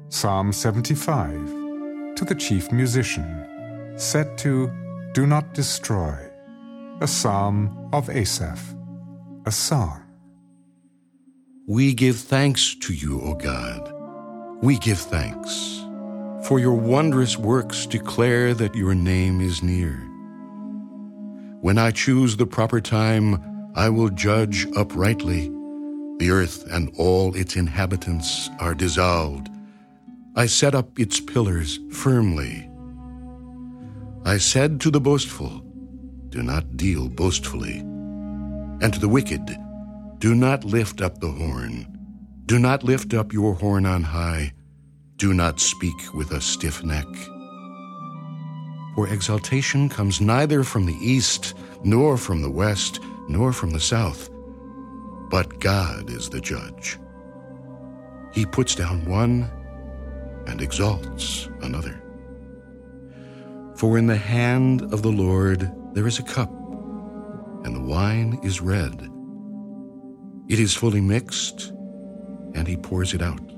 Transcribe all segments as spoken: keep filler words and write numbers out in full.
Psalm seventy-five, to the chief musician, set to Do Not Destroy, a psalm of Asaph, a song. We give thanks to you, O God. We give thanks. For your wondrous works declare that your name is near. When I choose the proper time, I will judge uprightly. The earth and all its inhabitants are dissolved. I set up its pillars firmly. I said to the boastful, do not deal boastfully. And to the wicked, do not lift up the horn. Do not lift up your horn on high. Do not speak with a stiff neck. For exaltation comes neither from the east, nor from the west, nor from the south. But God is the judge. He puts down one and exalts another. For in the hand of the Lord there is a cup, and the wine is red. It is fully mixed, and he pours it out.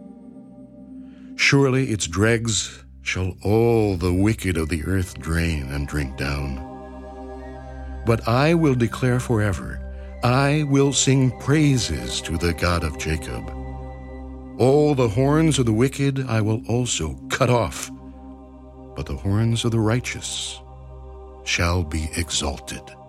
Surely its dregs shall all the wicked of the earth drain and drink down. But I will declare forever, I will sing praises to the God of Jacob. All the horns of the wicked I will also cut off, but the horns of the righteous shall be exalted.